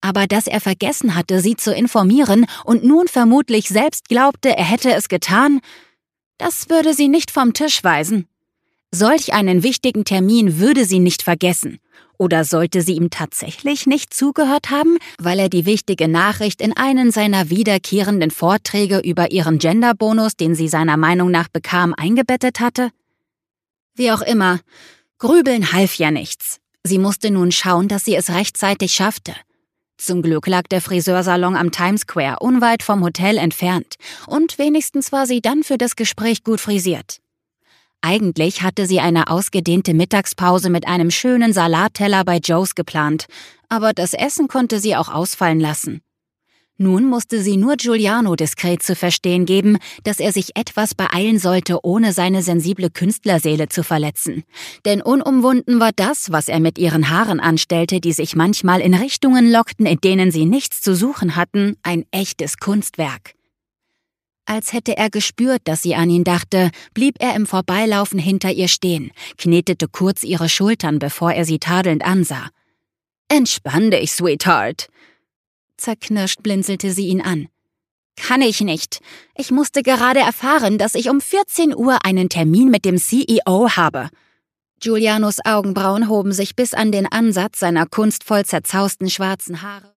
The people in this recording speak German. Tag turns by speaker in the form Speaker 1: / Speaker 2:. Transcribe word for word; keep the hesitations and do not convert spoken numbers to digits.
Speaker 1: aber dass er vergessen hatte, sie zu informieren und nun vermutlich selbst glaubte, er hätte es getan, das würde sie nicht vom Tisch weisen. Solch einen wichtigen Termin würde sie nicht vergessen. Oder sollte sie ihm tatsächlich nicht zugehört haben, weil er die wichtige Nachricht in einen seiner wiederkehrenden Vorträge über ihren Genderbonus, den sie seiner Meinung nach bekam, eingebettet hatte? Wie auch immer, Grübeln half ja nichts. Sie musste nun schauen, dass sie es rechtzeitig schaffte. Zum Glück lag der Friseursalon am Times Square unweit vom Hotel entfernt und wenigstens war sie dann für das Gespräch gut frisiert. Eigentlich hatte sie eine ausgedehnte Mittagspause mit einem schönen Salatteller bei Joes geplant, aber das Essen konnte sie auch ausfallen lassen. Nun musste sie nur Giuliano diskret zu verstehen geben, dass er sich etwas beeilen sollte, ohne seine sensible Künstlerseele zu verletzen. Denn unumwunden war das, was er mit ihren Haaren anstellte, die sich manchmal in Richtungen lockten, in denen sie nichts zu suchen hatten, ein echtes Kunstwerk. Als hätte er gespürt, dass sie an ihn dachte, blieb er im Vorbeilaufen hinter ihr stehen, knetete kurz ihre Schultern, bevor er sie tadelnd ansah. »Entspann dich, Sweetheart!« Zerknirscht blinzelte sie ihn an. »Kann ich nicht. Ich musste gerade erfahren, dass ich um vierzehn Uhr einen Termin mit dem C E O habe.« Giulianos Augenbrauen hoben sich bis an den Ansatz seiner kunstvoll zerzausten schwarzen Haare.